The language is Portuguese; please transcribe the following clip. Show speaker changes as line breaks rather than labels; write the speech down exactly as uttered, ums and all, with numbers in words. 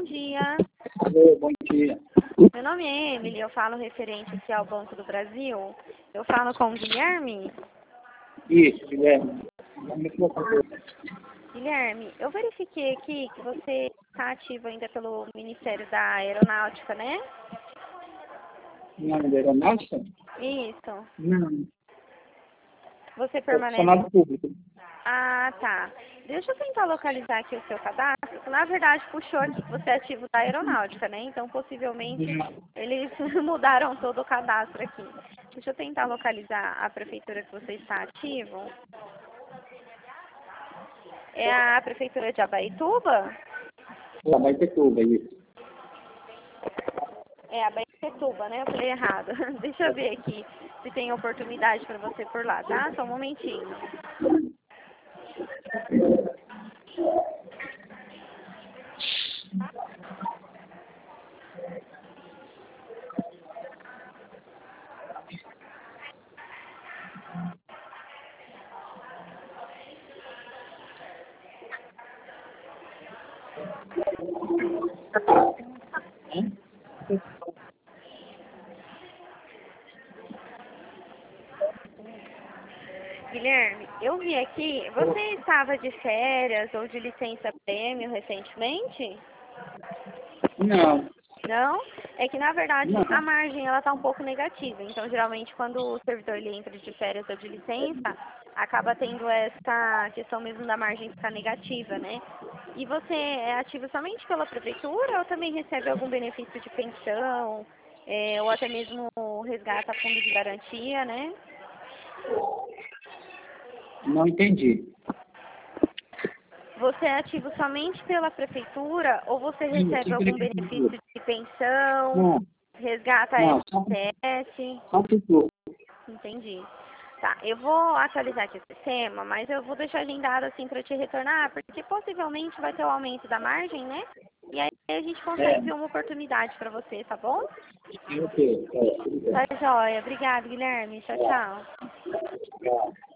dia.
Oi, bom dia.
Meu nome é Emily, eu falo referente aqui ao Banco do Brasil. Eu falo com o Guilherme.
Isso, Guilherme. Vamos por favor.
Guilherme, eu verifiquei aqui que você está ativo ainda pelo Ministério da Aeronáutica, né?
Nome da aeronáutica?
Isso.
Não.
Você permanece...
Funcionário público.
Ah, tá. Deixa eu tentar localizar aqui o seu cadastro. Na verdade, puxou aqui que você é ativo da Aeronáutica, né? Então, possivelmente,
Não.
eles mudaram todo o cadastro aqui. Deixa eu tentar localizar a prefeitura que você está ativo. É a prefeitura de Abaituba?
Lá vai ter tudo, é isso.
É, Abaituba, né? Eu falei errado. Deixa eu ver aqui se tem oportunidade para você por lá, tá? Só um momentinho.
Hein?
Guilherme, eu vi aqui, você estava de férias ou de licença prêmio recentemente?
Não.
Não? É que, na verdade,
Não.
a margem ela está um pouco negativa. Então, geralmente, quando o servidor ele entra de férias ou de licença, acaba tendo essa questão mesmo da margem ficar negativa, né? E você é ativo somente pela prefeitura ou também recebe algum benefício de pensão, é, ou até mesmo resgata fundo de garantia, né?
Não entendi.
Você é ativo somente pela prefeitura ou você
Sim,
recebe
só pela
algum benefício
prefeitura.
de pensão,
Não,
resgata
não, só,
F G S?
só prefeitura.
Entendi. Tá, eu vou atualizar aqui o sistema, mas eu vou deixar agendado assim para te retornar, porque possivelmente vai ter o aumento da margem, né? E aí a gente
É,
consegue ver uma oportunidade para você, tá bom?
ok. É, tudo bem.
Tá joia. Obrigada, Guilherme. Tchau, tchau.
Tchau.